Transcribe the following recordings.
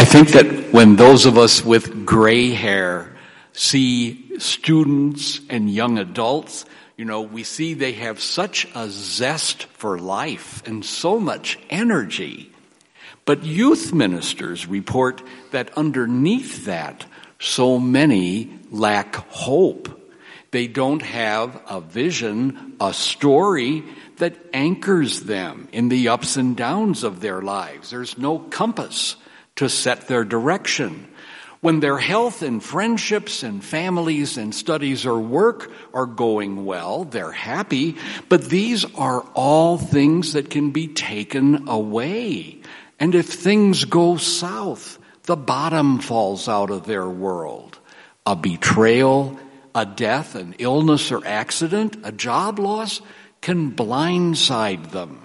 think that when those of us with gray hair see students and young adults, we see they have such a zest for life and so much energy. But youth ministers report that underneath that, so many lack hope. They don't have a vision, a story that anchors them in the ups and downs of their lives. There's no compass to set their direction. When their health and friendships and families and studies or work are going well, they're happy, but these are all things that can be taken away. And if things go south, the bottom falls out of their world. A betrayal, a death, an illness or accident, a job loss can blindside them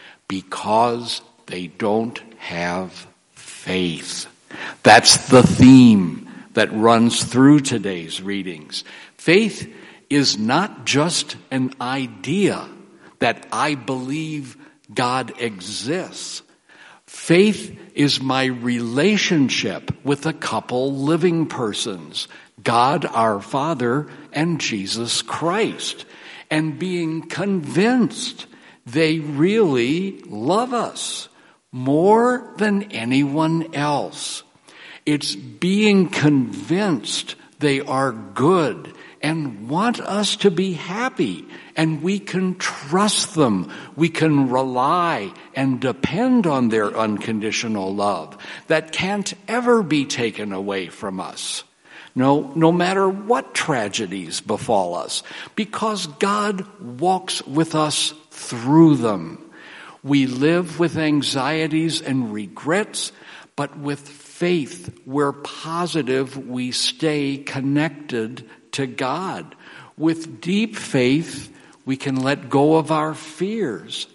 because they don't have faith. That's the theme that runs through today's readings. Faith is not just an idea that I believe God exists. Faith is my relationship with a couple living persons, God our Father and Jesus Christ, and being convinced they really love us more than anyone else. It's being convinced they are good and want us to be happy, and we can trust them. We can rely and depend on their unconditional love that can't ever be taken away from us. No matter what tragedies befall us, because God walks with us through them. We live with anxieties and regrets, but with faith, we're positive we stay connected to God. With deep faith, we can let go of our fears.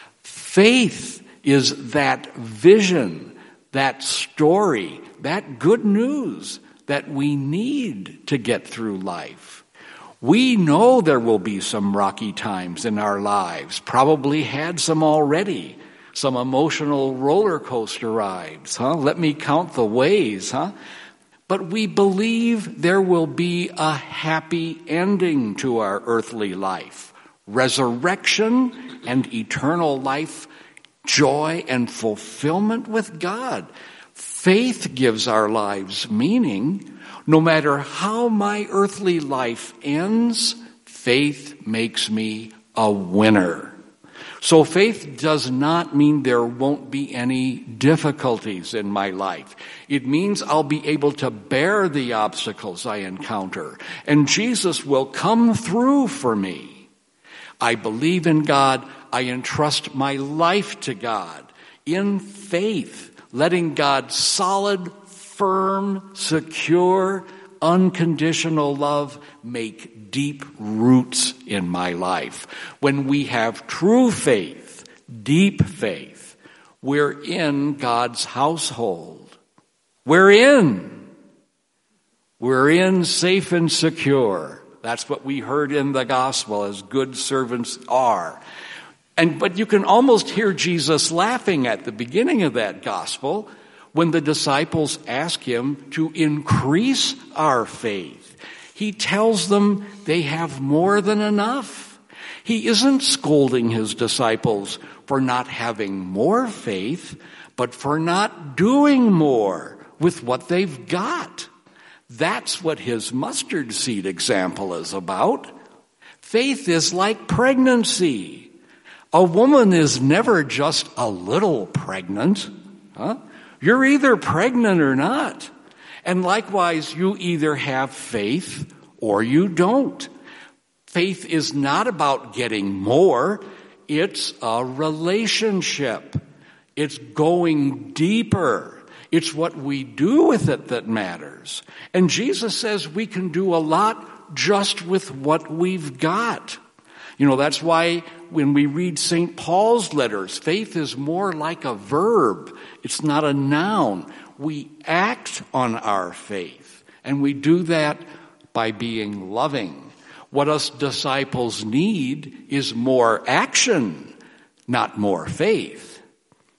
Faith is that vision, that story, that good news that we need to get through life. We know there will be some rocky times in our lives, probably had some already, some emotional roller coaster rides, Let me count the ways, But we believe there will be a happy ending to our earthly life, resurrection and eternal life, joy and fulfillment with God. Faith gives our lives meaning. No matter how my earthly life ends, faith makes me a winner. So faith does not mean there won't be any difficulties in my life. It means I'll be able to bear the obstacles I encounter, and Jesus will come through for me. I believe in God. I entrust my life to God in faith, letting God's solid, firm, secure, unconditional love make deep roots in my life. When we have true faith, deep faith, we're in God's household. We're in safe and secure. That's what we heard in the gospel, as good servants are. But you can almost hear Jesus laughing at the beginning of that gospel when the disciples ask him to increase our faith. He tells them they have more than enough. He isn't scolding his disciples for not having more faith, but for not doing more with what they've got. That's what his mustard seed example is about. Faith is like pregnancy. A woman is never just a little pregnant. You're either pregnant or not. And likewise, you either have faith or you don't. Faith is not about getting more. It's a relationship. It's going deeper. It's what we do with it that matters. And Jesus says we can do a lot just with what we've got. That's why when we read St. Paul's letters, faith is more like a verb. It's not a noun. We act on our faith, and we do that by being loving. What us disciples need is more action, not more faith.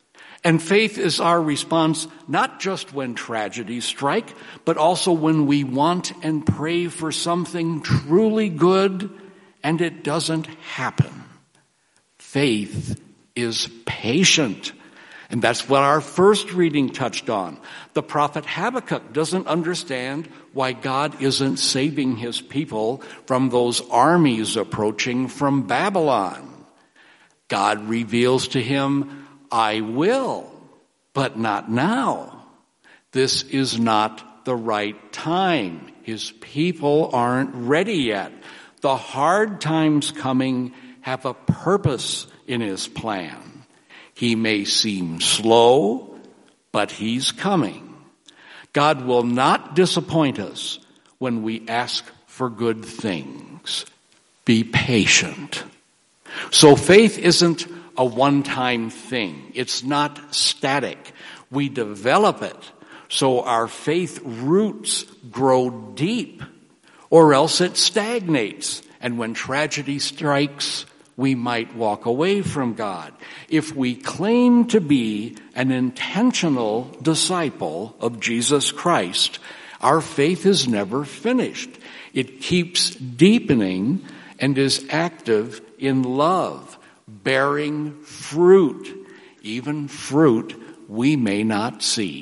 And faith is our response not just when tragedies strike, but also when we want and pray for something truly good and it doesn't happen. Faith is patient. And that's what our first reading touched on. The prophet Habakkuk doesn't understand why God isn't saving his people from those armies approaching from Babylon. God reveals to him, I will, but not now. This is not the right time. His people aren't ready yet. The hard times coming have a purpose in his plan. He may seem slow, but he's coming. God will not disappoint us when we ask for good things. Be patient. So faith isn't a one-time thing. It's not static. We develop it so our faith roots grow deep, or else it stagnates. And when tragedy strikes, we might walk away from God. If we claim to be an intentional disciple of Jesus Christ, our faith is never finished. It keeps deepening and is active in love, bearing fruit, even fruit we may not see.